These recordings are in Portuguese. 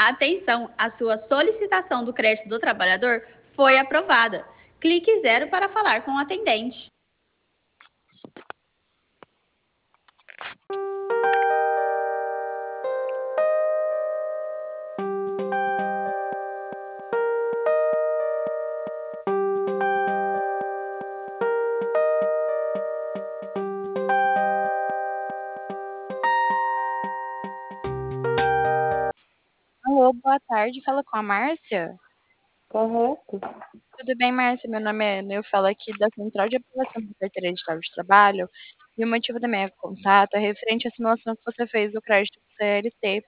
Atenção, a sua solicitação do crédito do trabalhador foi aprovada. Clique zero para falar com o atendente. Alô, boa tarde. Fala com a Márcia. Correto. Tudo bem, Márcia? Meu nome é Ana. Eu falo aqui da Central de Aprovação da Carteira de Estado de Trabalho. E o motivo da minha contato é referente à simulação que você fez do crédito do CLT.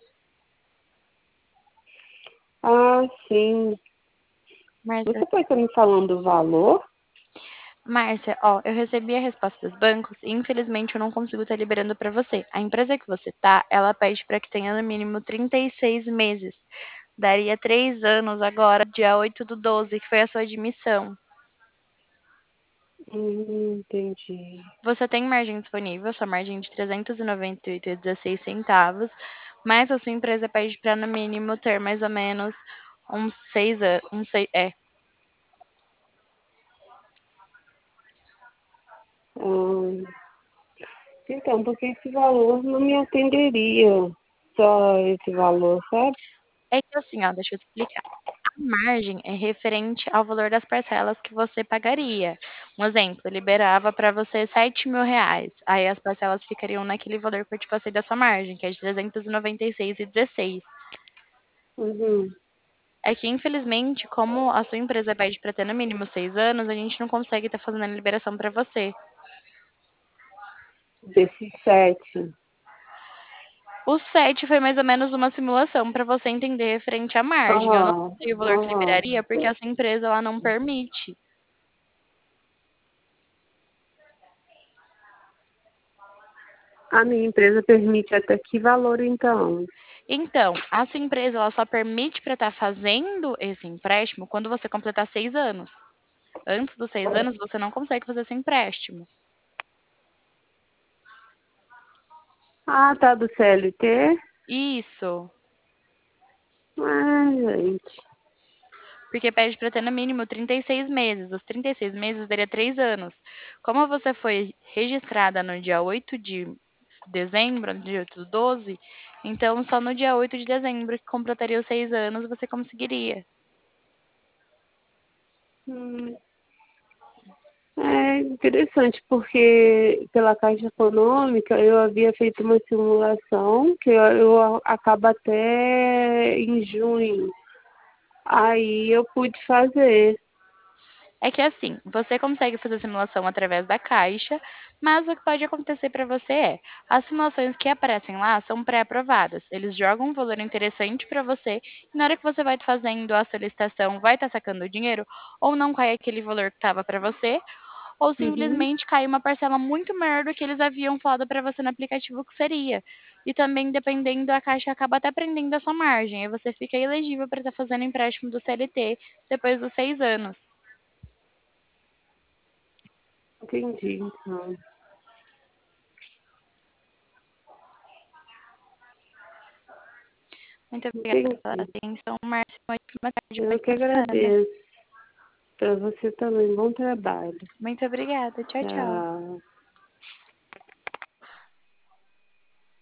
Ah, sim. Márcia, Você pode estar me falando o valor? Márcia, eu recebi a resposta dos bancos e infelizmente eu não consigo estar liberando para você. A empresa que você tá, ela pede para que tenha no mínimo 36 meses. Daria 3 anos agora, dia 8/12, que foi a sua admissão. Entendi. Você tem margem disponível, sua margem de 398,16 centavos, mas a sua empresa pede para no mínimo ter mais ou menos uns 6 anos, Ah, então, porque esse valor não me atenderia só esse valor, sabe? é que assim, ó, deixa eu te explicar. A margem é referente ao valor das parcelas que você pagaria. Um exemplo, eu liberava para você R$ 7.000. Aí as parcelas ficariam naquele valor que eu te passei da sua margem, que é de 396,16. Uhum. É que, infelizmente, como a sua empresa pede para ter no mínimo 6 anos, a gente não consegue estar fazendo a liberação para você. Desses 7. O 7 foi mais ou menos uma simulação para você entender referente à margem. Eu não Aham, sei o valor que aham. liberaria porque essa empresa ela não permite. A minha empresa permite até que valor, então? Então, a sua empresa ela só permite para estar fazendo esse empréstimo quando você completar 6 anos. Antes dos 6 anos, você não consegue fazer esse empréstimo. Ah, tá, do CLT? Isso, Ah, gente. porque pede para ter no mínimo 36 meses. Os 36 meses daria 3 anos. Como você foi registrada no dia 8 de dezembro, no dia 8/12, então só no dia 8 de dezembro que completaria os 6 anos você conseguiria. Hum, É interessante, porque pela Caixa Econômica eu havia feito uma simulação que eu acabo até em junho. Aí eu pude fazer. É que assim, você consegue fazer simulação através da Caixa, mas o que pode acontecer para você é, as simulações que aparecem lá são pré-aprovadas. Eles jogam um valor interessante para você e na hora que você vai fazendo a solicitação, vai estar sacando o dinheiro, ou não cai aquele valor que estava para você, ou Uhum, simplesmente cai uma parcela muito maior do que eles haviam falado para você no aplicativo que seria. E também, dependendo, a Caixa acaba até prendendo a sua margem, aí você fica elegível para estar fazendo empréstimo do CLT depois dos 6 anos. entendi, então. Muito obrigada pela Entendi. atenção, Márcia. Uma ótima tarde, Eu bom que fim de semana. agradeço. Para você também. Bom trabalho. Muito obrigada. Tchau, tchau. Tchau.